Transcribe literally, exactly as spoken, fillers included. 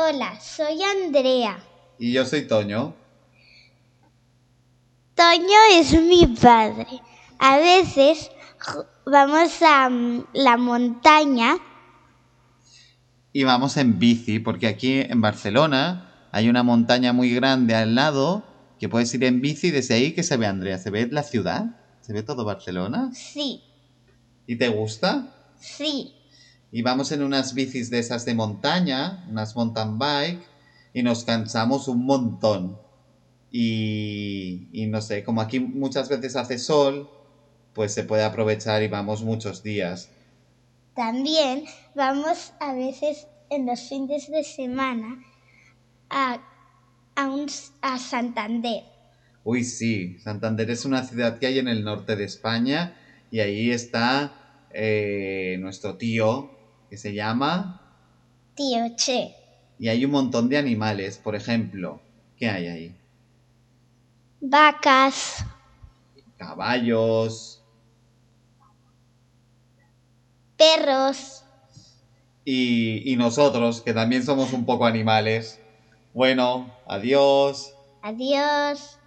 Hola, soy Andrea. Y yo soy Toño. Toño es mi padre. A veces vamos a la montaña. Y vamos en bici, porque aquí en Barcelona hay una montaña muy grande al lado que puedes ir en bici y desde ahí que se ve, Andrea. ¿Se ve la ciudad? ¿Se ve todo Barcelona? Sí. ¿Y te gusta? Sí. Y vamos en unas bicis de esas de montaña, unas mountain bike, y nos cansamos un montón. Y, y no sé, como aquí muchas veces hace sol, pues se puede aprovechar y vamos muchos días. También vamos a veces en los fines de semana a, a, un, a Santander. Uy, sí, Santander es una ciudad que hay en el norte de España y ahí está eh, nuestro tío, que se llama... Tío Che. Y hay un montón de animales, por ejemplo, ¿qué hay ahí? Vacas. Caballos. Perros. Y, y nosotros, que también somos un poco animales. Bueno, adiós. Adiós.